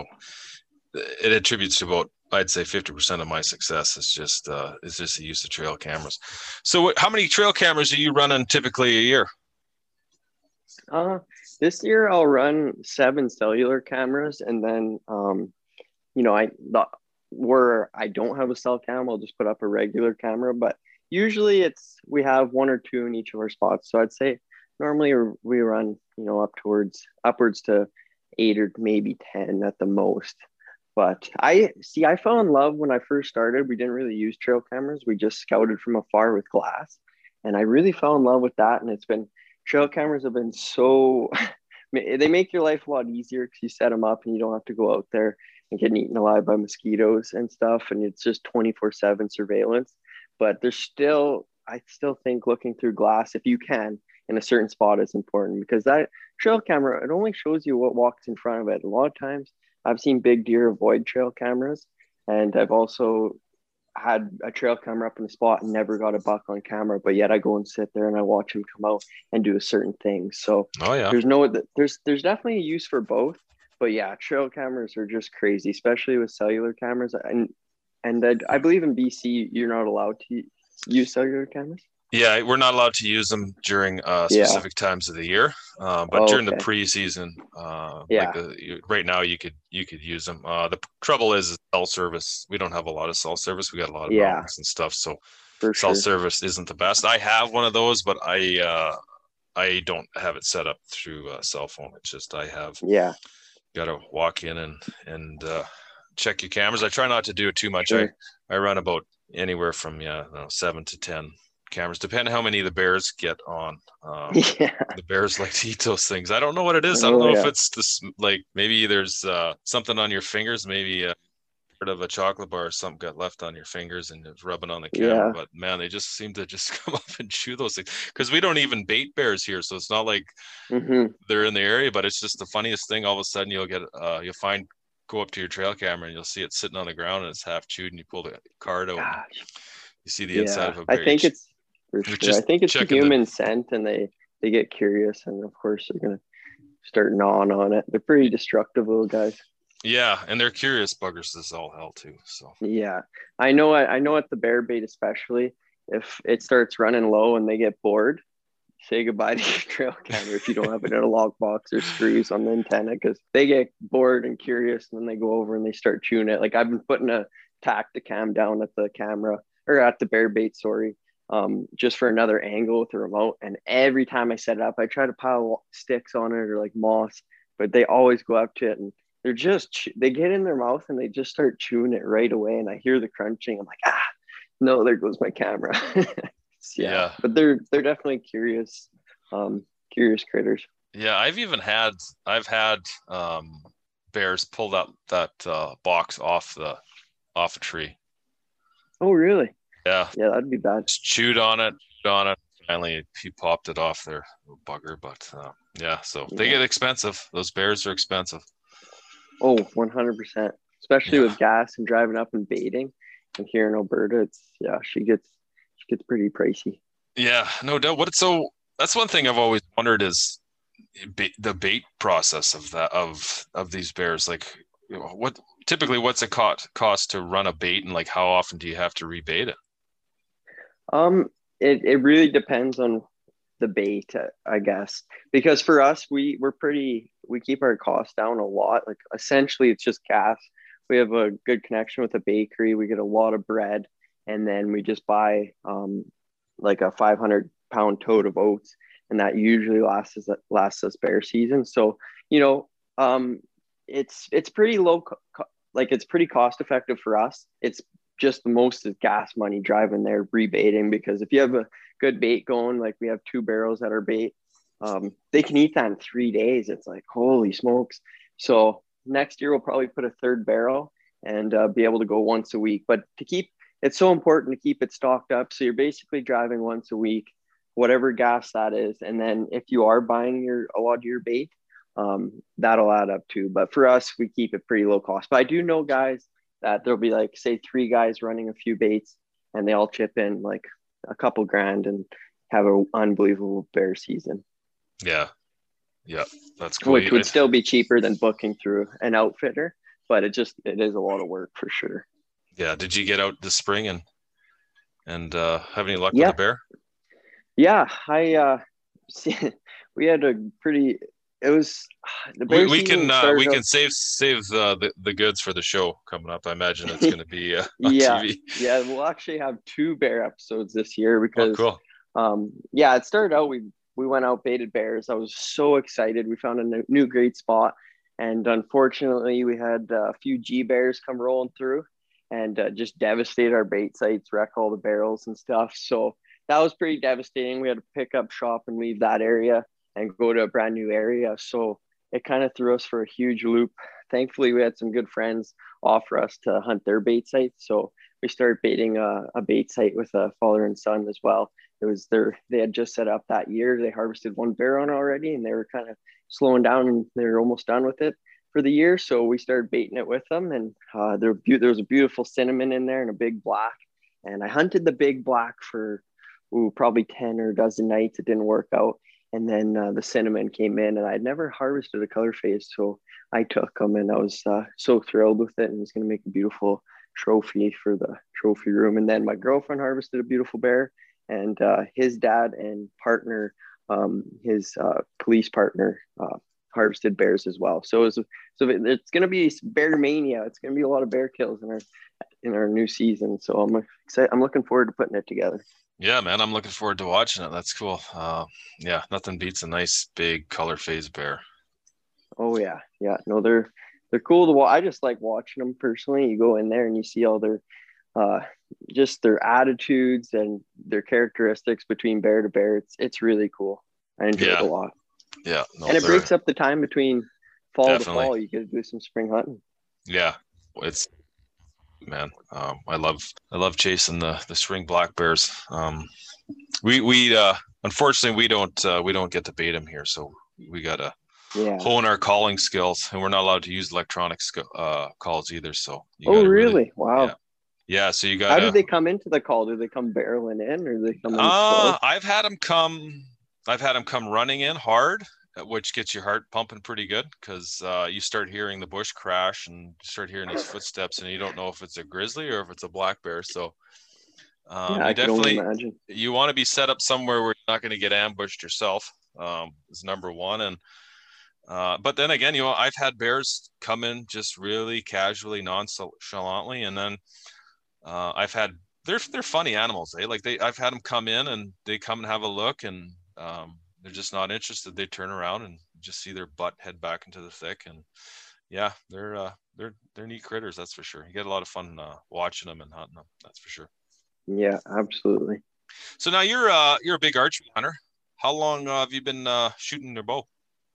it attributes to about, I'd say fifty percent of my success is just, uh, is just the use of trail cameras. So how many trail cameras are you running typically a year? Uh, This year I'll run seven cellular cameras, and then um, you know, I the where I don't have a cell cam, I'll just put up a regular camera. But usually it's we have one or two in each of our spots. So I'd say normally we run, you know, up towards upwards to eight or maybe ten at the most. But I see I fell in love when I first started. We didn't really use trail cameras. We just scouted from afar with glass. And I really fell in love with that. And it's been trail cameras have been so they make your life a lot easier because you set them up and you don't have to go out there and getting eaten alive by mosquitoes and stuff. And it's just twenty-four seven surveillance. But there's still, I still think looking through glass, if you can, in a certain spot is important, because that trail camera, it only shows you what walks in front of it. A lot of times I've seen big deer avoid trail cameras. And I've also had a trail camera up in a spot and never got a buck on camera, but yet I go and sit there and I watch him come out and do a certain thing. So oh yeah, there's no, there's, there's definitely a use for both. But yeah, trail cameras are just crazy, especially with cellular cameras. And and I, I believe in B C, you're not allowed to use cellular cameras. Yeah, we're not allowed to use them during uh, specific yeah. times of the year, uh, but oh, during okay. the preseason, uh, yeah. like the, right now, you could you could use them. Uh, the trouble is cell service. We don't have a lot of cell service. We got a lot of yeah. mountains and stuff, so For cell sure. service isn't the best. I have one of those, but I uh, I don't have it set up through a cell phone. It's just I have yeah. got to walk in and and uh, check your cameras. I try not to do it too much. Sure. I I run about anywhere from yeah I don't know, seven to ten cameras, depending how many the bears get on. Um, yeah. The bears like to eat those things. I don't know what it is. I don't oh, know yeah. if it's this, like maybe there's uh, something on your fingers, maybe a part of a chocolate bar or something got left on your fingers and it's rubbing on the camera. Yeah. But man, they just seem to just come up and chew those things, because we don't even bait bears here, so it's not like mm-hmm. they're in the area. But it's just the funniest thing. All of a sudden, you'll get uh, you'll find go up to your trail camera and you'll see it sitting on the ground and it's half chewed, and you pull the card out. You see the yeah. inside of a bear. I think it's for sure. I think it's the human the... scent, and they they get curious, and of course they're gonna start gnawing on it. They're pretty destructive little guys. Yeah, and they're curious buggers as all hell too. So yeah, I know. I know at the bear bait especially, if it starts running low and they get bored, say goodbye to your trail camera if you don't have it in a lock box or screws on the antenna, because they get bored and curious, and then they go over and they start chewing it. Like I've been putting a Tacticam down at the camera or at the bear bait, sorry. Um, just for another angle with the remote. And every time I set it up, I try to pile sticks on it or like moss, but they always go up to it and they're just, they get in their mouth and they just start chewing it right away. And I hear the crunching. I'm like, ah, no, there goes my camera. yeah. yeah. But they're, they're definitely curious, um, curious critters. Yeah. I've even had, I've had, um, bears pull that, that, uh, box off the, off a tree. Oh, really? Yeah. Yeah, that'd be bad. Just chewed on it, chewed on it. Finally, he popped it off there, bugger. But uh, yeah, so yeah. they get expensive. Those bears are expensive. Oh, one hundred percent. Especially yeah. with gas and driving up and baiting. And here in Alberta, it's, yeah, she gets, she gets pretty pricey. Yeah, no doubt. What so that's one thing I've always wondered is the bait process of that, of, of these bears. Like, you know, what typically what's it cost, cost to run a bait, and like how often do you have to rebait it? Um, it, it really depends on the bait, I guess, because for us, we, we're pretty, we keep our costs down a lot. Like essentially it's just gas. We have a good connection with a bakery. We get a lot of bread, and then we just buy, um, like a five hundred pound tote of oats, and that usually lasts us, lasts us bear season. So, you know, um, it's, it's pretty low, co- like it's pretty cost effective for us. It's just the most is gas money driving there rebaiting, because if you have a good bait going, like we have two barrels at our bait, um, they can eat that in three days. It's like, holy smokes. So next year we'll probably put a third barrel and uh, be able to go once a week. But to keep, it's so important to keep it stocked up. So you're basically driving once a week, whatever gas that is. And then if you are buying your, a lot of your bait, um, that'll add up too. But for us, we keep it pretty low cost. But I do know guys that there'll be like, say, three guys running a few baits, and they all chip in like a couple grand and have an unbelievable bear season. Yeah. Yeah. That's cool. Which would still be cheaper than booking through an outfitter, but it just, it is a lot of work for sure. Yeah. Did you get out this spring and, and uh, have any luck yeah. with a bear? Yeah. I, uh, see, we had a pretty, it was the We, bear we season can uh, started we can out- save save uh, the the goods for the show coming up. I imagine it's going to be uh, on yeah, T V. yeah. We'll actually have two bear episodes this year Oh, because, cool. um, yeah, it started out we we went out baited bears. I was so excited. We found a new, new great spot, and unfortunately, we had a few G bears come rolling through, and uh, just devastate our bait sites, wreck all the barrels and stuff. So that was pretty devastating. We had to pick up shop and leave that area and go to a brand new area. So it kind of threw us for a huge loop. Thankfully, we had some good friends offer us to hunt their bait sites. So we started baiting a, a bait site with a father and son as well. It was their, they had just set up that year. They harvested one bear on already and they were kind of slowing down and they were almost done with it for the year. So we started baiting it with them. And uh, there, there was a beautiful cinnamon in there and a big black. And I hunted the big black for ooh, probably ten or a dozen nights. It didn't work out. And then uh, the cinnamon came in and I'd never harvested a color phase. So I took them and I was uh, so thrilled with it and was going to make a beautiful trophy for the trophy room. And then my girlfriend harvested a beautiful bear and uh, his dad and partner, um, his uh, police partner, uh, harvested bears as well. So it was, so it's going to be bear mania. It's going to be a lot of bear kills in our, in our new season. So I'm excited. I'm looking forward to putting it together. Yeah, man, I'm looking forward to watching it. That's cool. Uh, yeah, nothing beats a nice big color phase bear. Oh yeah, yeah. No, they're they're cool to watch. I just like watching them personally. You go in there and you see all their, uh, just their attitudes and their characteristics between bear to bear. It's it's really cool. I enjoy Yeah. it a lot. Yeah, no, And it they're- breaks up the time between fall Definitely. to fall. You get to do some spring hunting. Yeah, it's man. Um, I love I love chasing the the spring black bears. Um, we we uh, unfortunately we don't uh, we don't get to bait them here, so we gotta Yeah. hone our calling skills, and we're not allowed to use electronic sc- uh, calls either. So you Oh gotta really? Wow. yeah. Yeah, so you got. How do they come into the call? Do they come barreling in, or do they come in Uh, slow? I've had them come. I've had them come running in hard, which gets your heart pumping pretty good because uh, you start hearing the bush crash and you start hearing these footsteps, and you don't know if it's a grizzly or if it's a black bear. So um, Yeah, you I can only definitely imagine. you want to be set up somewhere where you're not going to get ambushed yourself. Um, is number one, and uh, but then again, you know, I've had bears come in just really casually, nonchalantly, and then uh, I've had they're they're funny animals. Eh? Like they, I've had them come in and they come and have a look, and um, they're just not interested. They turn around and just see their butt head back into the thick, and yeah, they're uh, they're they're neat critters. That's for sure. You get a lot of fun uh, watching them and hunting them. That's for sure. Yeah, absolutely. So now you're uh, you're a big archery hunter. How long uh, have you been uh, shooting your bow?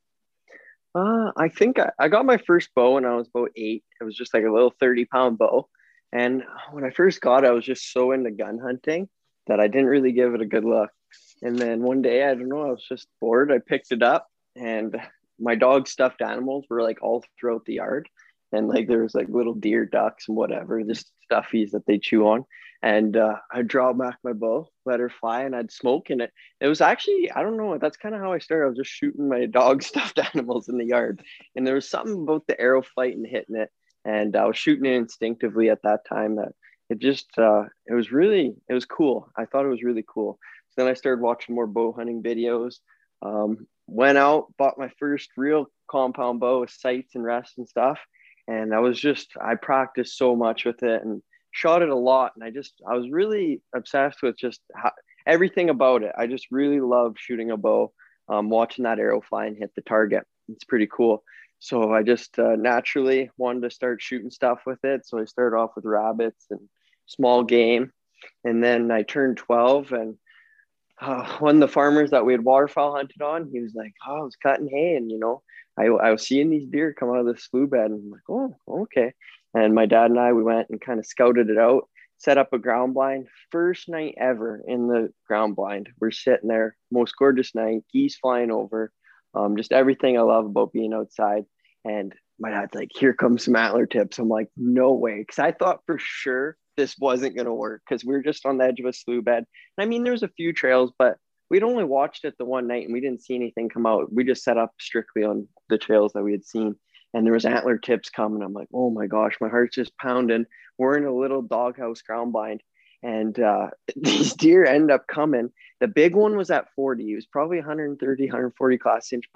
Uh, I think I, I got my first bow when I was about eight. It was just like a little thirty pound bow. And when I first got it, I was just so into gun hunting that I didn't really give it a good look. And then one day, I don't know, I was just bored. I picked it up and my dog's stuffed animals were like all throughout the yard. And like there was like little deer, ducks, and whatever, just stuffies that they chew on. And uh, I'd draw back my bow, let her fly, and I'd smoke in it. It was actually, I don't know, that's kind of how I started. I was just shooting my dog stuffed animals in the yard. And there was something about the arrow flight and hitting it. And I was shooting it instinctively at that time that it just, uh, it was really, it was cool. I thought it was really cool. So then I started watching more bow hunting videos, um, went out, bought my first real compound bow with sights and rests and stuff. And I was just, I practiced so much with it and shot it a lot. And I just, I was really obsessed with just how, everything about it. I just really love shooting a bow, um, watching that arrow fly and hit the target. It's pretty cool. So I just uh, naturally wanted to start shooting stuff with it. So I started off with rabbits and small game. And then I turned twelve, and uh, one of the farmers that we had waterfowl hunted on, he was like, oh, I was cutting hay. And, you know, I, I was seeing these deer come out of the slough bed. And I'm like, oh, okay. And my dad and I, we went and kind of scouted it out, set up a ground blind. First night ever in the ground blind. We're sitting there, most gorgeous night, geese flying over. Um, just everything I love about being outside. And my dad's like, here comes some antler tips. I'm like, no way. Because I thought for sure this wasn't going to work because we were just on the edge of a slough bed. And I mean, there's a few trails, but we'd only watched it the one night and we didn't see anything come out. We just set up strictly on the trails that we had seen. And there was antler tips coming. I'm like, oh my gosh, my heart's just pounding. We're in a little doghouse ground blind. And uh, these deer end up coming. The big one was at forty. He was probably one thirty, one forty class inch buck.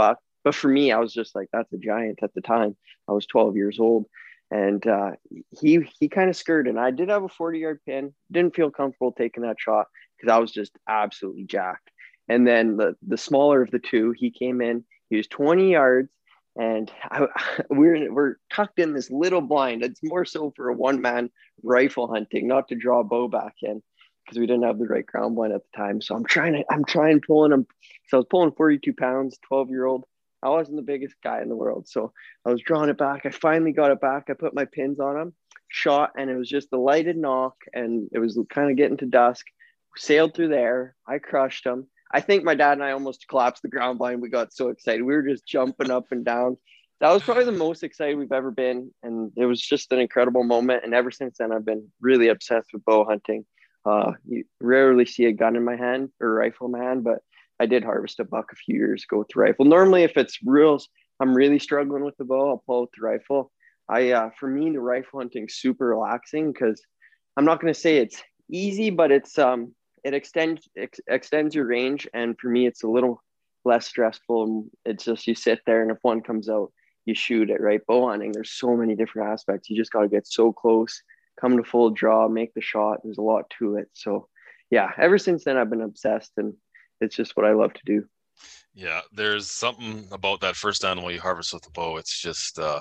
but for me, I was just like, that's a giant at the time. I was twelve years old. And uh, he he kind of skirted. And I did have a forty yard pin. Didn't feel comfortable taking that shot because I was just absolutely jacked. And then the the smaller of the two, he came in. He was twenty yards, and I, we're we're tucked in this little blind. It's more so for a one man rifle hunting, not to draw a bow back in because we didn't have the right ground blind at the time. So I'm trying to I'm trying pulling him. So I was pulling forty-two pounds, twelve year old. I wasn't the biggest guy in the world. So I was drawing it back. I finally got it back. I put my pins on him, shot, and it was just a lighted knock. And it was kind of getting to dusk. Sailed through the air. I crushed him. I think my dad and I almost collapsed the ground blind. We got so excited. We were just jumping up and down. That was probably the most excited we've ever been. And it was just an incredible moment. And ever since then, I've been really obsessed with bow hunting. Uh, you rarely see a gun in my hand or a rifle in my hand, but I did harvest a buck a few years ago with the rifle. Normally, if it's real, I'm really struggling with the bow, I'll pull out the rifle. I, uh, for me, the rifle hunting is super relaxing because I'm not going to say it's easy, but it's um, it extends ex- extends your range, and for me, it's a little less stressful. It's just you sit there, and if one comes out, you shoot it. Right, bow hunting, there's so many different aspects. You just got to get so close, come to full draw, make the shot. There's a lot to it. So, yeah, ever since then, I've been obsessed, and it's just what I love to do. Yeah, there's something about that first animal you harvest with the bow. It's just, uh,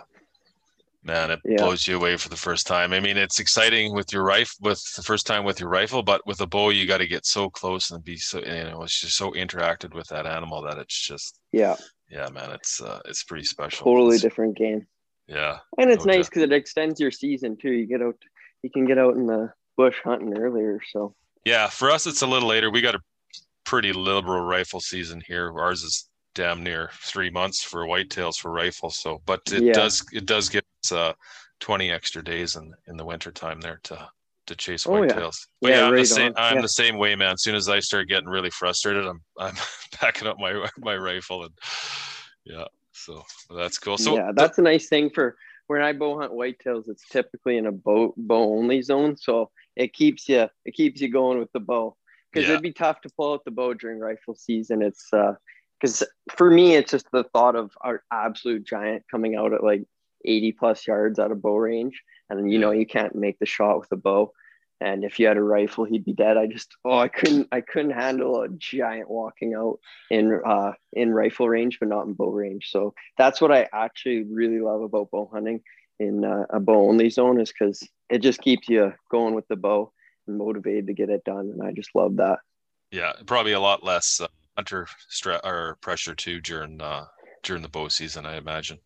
man, it yeah. blows you away for the first time. I mean, it's exciting with your rifle, with the first time with your rifle, but with a bow, you got to get so close and be so, you know, it's just so interacted with that animal that it's just, yeah, yeah, man, it's uh, it's pretty special. Totally it's, different game. Yeah, and it's no nice because it extends your season too. You get out, you can get out in the bush hunting earlier. So yeah, for us, it's a little later. We got a pretty liberal rifle season here. Ours is damn near three months for whitetails for rifle. So, but it yeah. does it does give us uh, twenty extra days in in the winter time there to to chase whitetails. Oh, yeah. But yeah, yeah I'm, right the same, I'm yeah. the same way, man. As soon as I start getting really frustrated, I'm I'm packing up my my rifle and yeah. So that's cool. So yeah, that's th- a nice thing for when I bow hunt whitetails. It's typically in a bow bow only zone, so it keeps you it keeps you going with the bow. Because yeah. it'd be tough to pull out the bow during rifle season. It's uh, because for me, it's just the thought of our absolute giant coming out at like eighty plus yards out of bow range. And then, you know, you can't make the shot with a bow. And if you had a rifle, he'd be dead. I just, oh, I couldn't, I couldn't handle a giant walking out in, uh, in rifle range, but not in bow range. So that's what I actually really love about bow hunting in uh, a bow only zone is because it just keeps you going with the bow and motivated to get it done, and I just love that. Yeah, probably a lot less uh, hunter stress or pressure too during uh, during the bow season, I imagine.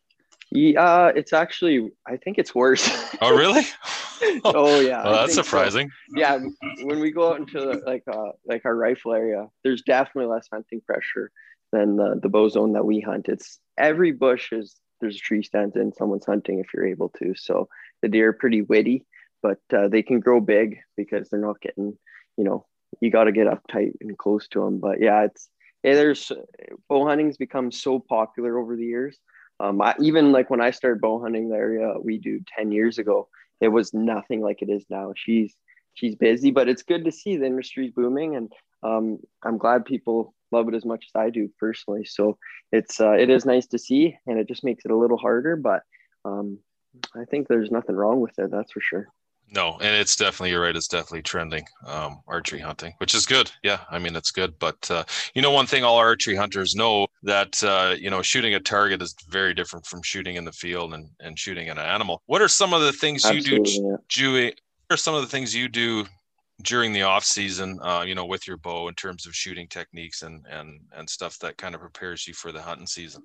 Yeah, it's actually I think it's worse. Oh, really? Oh, yeah. Well, that's surprising. So. Yeah, when we go out into the, like uh, like our rifle area, there's definitely less hunting pressure than the the bow zone that we hunt. It's every bush is there's a tree stands in, someone's hunting if you're able to. So the deer are pretty witty. But uh, they can grow big because they're not getting, you know, you got to get up tight and close to them. But yeah, it's, yeah, there's bow hunting's become so popular over the years. Um, I, even like when I started bow hunting the area we do ten years ago, it was nothing like it is now. She's, she's busy, but it's good to see the industry's booming. And um, I'm glad people love it as much as I do personally. So it's, uh, it is nice to see, and it just makes it a little harder, but um, I think there's nothing wrong with it. That's for sure. No, and it's definitely, you're right, it's definitely trending, um, archery hunting, which is good. Yeah, I mean, it's good. But, uh, you know, one thing all archery hunters know that, uh, you know, shooting a target is very different from shooting in the field and, and shooting an animal. What are some of the things Absolutely, you do, yeah. Dewey, what are some of the things you do during the off season, uh, you know, with your bow in terms of shooting techniques and, and, and stuff that kind of prepares you for the hunting season?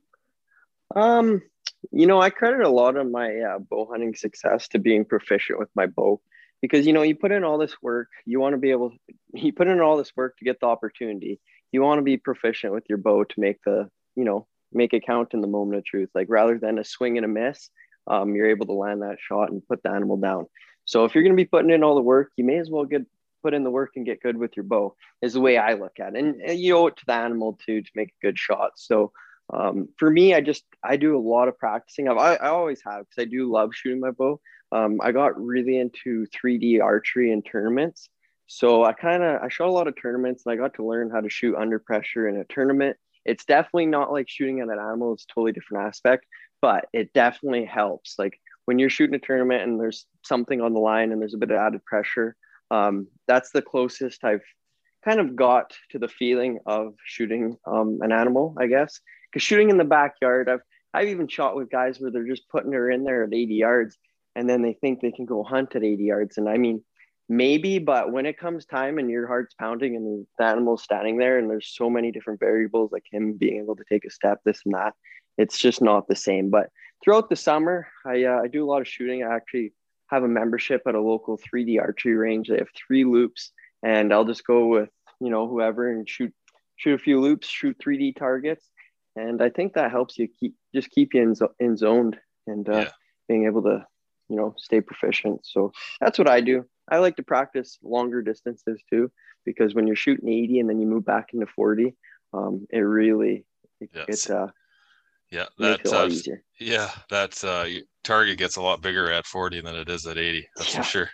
Um, you know, I credit a lot of my uh, bow hunting success to being proficient with my bow because, you know, you put in all this work, you want to be able, you put in all this work to get the opportunity. You want to be proficient with your bow to make the, you know, make it count in the moment of truth. Like rather than a swing and a miss, um, you're able to land that shot and put the animal down. So if you're going to be putting in all the work, you may as well get, put in the work and get good with your bow is the way I look at it. And, and you owe it to the animal too, to make a good shot. So, Um, for me, I just, I do a lot of practicing. I've, I, I always have, because I do love shooting my bow. Um, I got really into three D archery and tournaments. So I kind of, I shot a lot of tournaments and I got to learn how to shoot under pressure in a tournament it's definitely not like shooting at an animal. It's a totally different aspect, but it definitely helps. Like when you're shooting a tournament and there's something on the line and there's a bit of added pressure, um, that's the closest I've kind of got to the feeling of shooting um, an animal, I guess. Because shooting in the backyard, I've I've even shot with guys where they're just putting her in there at eighty yards, and then they think they can go hunt at eighty yards. And I mean, maybe, but when it comes time and your heart's pounding and the animal's standing there, and there's so many different variables, like him being able to take a step, this and that, it's just not the same. But throughout the summer, I uh, I do a lot of shooting. I actually have a membership at a local three D archery range. They have three loops, and I'll just go with, you know, whoever and shoot shoot a few loops, shoot three D targets. And I think that helps you keep just keep you in, in zoned and uh, yeah. being able to, you know, stay proficient. So that's what I do. I like to practice longer distances too, because when you're shooting eighty and then you move back into forty, um, it really it, yes. it uh, yeah that makes it a lot easier. Yeah, that uh, target gets a lot bigger at forty than it is at eighty. That's yeah. for sure.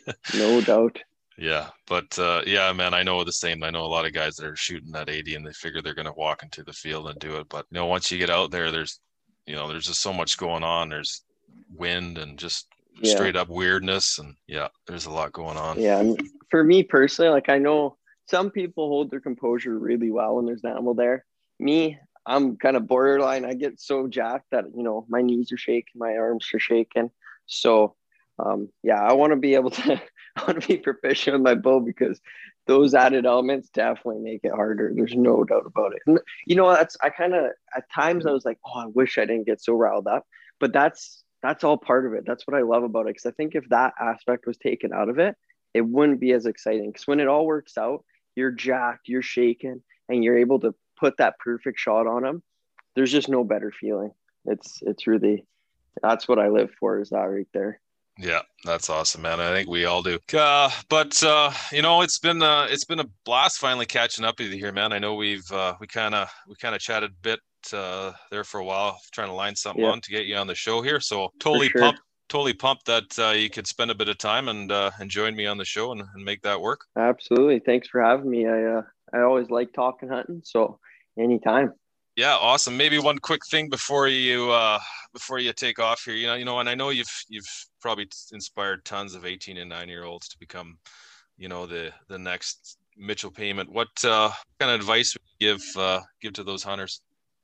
No doubt. Yeah, but uh, yeah, man, I know the same. I know a lot of guys that are shooting at eighty and they figure they're going to walk into the field and do it. But, you know, once you get out there, there's, you know, there's just so much going on. There's wind and just yeah. straight up weirdness. And yeah, there's a lot going on. Yeah. And for me personally, like I know some people hold their composure really well when there's an animal there. Me, I'm kind of borderline. I get so jacked that, you know, my knees are shaking, my arms are shaking. So, um, yeah, I want to be able to, I want to be proficient with my bow, because those added elements definitely make it harder. There's no doubt about it. And, you know, that's, I kind of, at times I was like, oh, I wish I didn't get so riled up, but that's, that's all part of it. That's what I love about it. Cause I think if that aspect was taken out of it, it wouldn't be as exciting. Cause when it all works out, you're jacked, you're shaking, and you're able to put that perfect shot on them. There's just no better feeling. It's, it's really, that's what I live for, is that right there. Yeah, that's awesome, man. I think we all do. Uh, but uh, you know, it's been uh, it's been a blast finally catching up with you here, man. I know we've uh, we kind of we kind of chatted a bit uh, there for a while, trying to line something yeah. on to get you on the show here. So totally sure. pumped, totally pumped that uh, you could spend a bit of time and uh, and join me on the show and, and make that work. Absolutely, thanks for having me. I uh, I always like talking hunting, so anytime. Yeah, awesome. Maybe one quick thing before you uh, before you take off here. You know, you know, and I know you've you've probably inspired tons of eighteen and nine year olds to become, you know, the the next Mitchell Payment. What uh, kind of advice would you give uh, give to those hunters?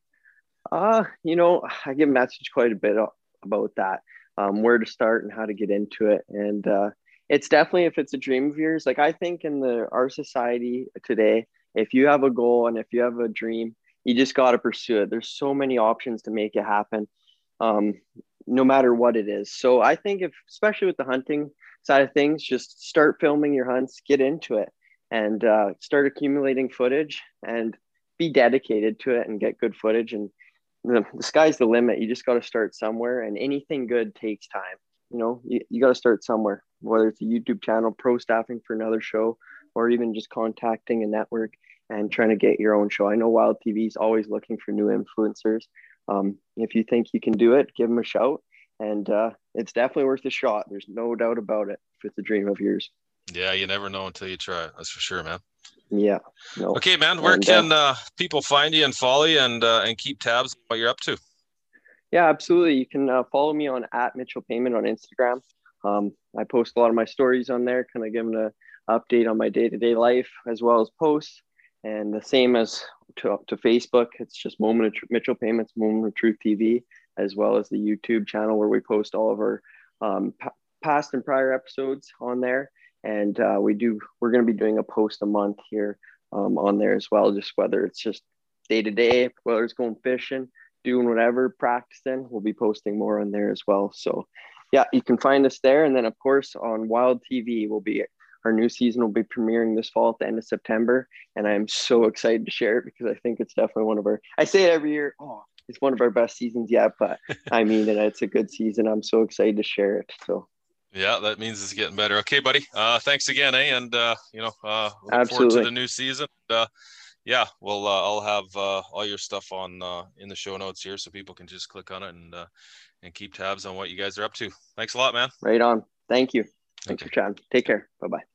Uh, you know, I get messaged quite a bit about that, um, where to start and how to get into it, and uh, it's definitely, if it's a dream of yours. Like I think in the our society today, if you have a goal and if you have a dream, you just got to pursue it. There's so many options to make it happen, um, no matter what it is. So I think if, especially with the hunting side of things, just start filming your hunts, get into it, and uh, start accumulating footage and be dedicated to it and get good footage. And the, the sky's the limit. You just got to start somewhere, and anything good takes time. You know, you, you got to start somewhere, whether it's a YouTube channel, pro staffing for another show, or even just contacting a network and trying to get your own show. I know Wild T V is always looking for new influencers. Um, if you think you can do it, give them a shout. And uh, it's definitely worth a shot. There's no doubt about it, if it's a dream of yours. Yeah, you never know until you try. That's for sure, man. Yeah. No. Okay, man. Where and, can uh, people find you and follow you and, uh, and keep tabs on what you're up to? Yeah, absolutely. You can uh, follow me on at Mitchell Payment on Instagram. Um, I post a lot of my stories on there, kind of giving an update on my day-to-day life as well as posts. And the same as to, to Facebook, it's just Moment of Tr- Mitchell Payments, Moment of Truth T V, as well as the YouTube channel where we post all of our um, p- past and prior episodes on there. And uh, we do, we're going to be doing a post a month here um, on there as well, just whether it's just day to day, whether it's going fishing, doing whatever, practicing, we'll be posting more on there as well. So yeah, you can find us there. And then of course on Wild T V, we'll be Our new season will be premiering this fall at the end of September. And I'm so excited to share it because I think it's definitely one of our, I say it every year, oh, it's one of our best seasons yet, but I mean, and it's a good season. I'm so excited to share it. So yeah, that means it's getting better. Okay, buddy. Uh, thanks again, eh? And, uh, you know, uh, look Absolutely. forward to the new season. Uh, yeah, well, uh, I'll have uh, all your stuff on uh, in the show notes here so people can just click on it and uh, and keep tabs on what you guys are up to. Thanks a lot, man. Right on. Thank you. Thanks Okay. for chatting. Take care. Bye-bye.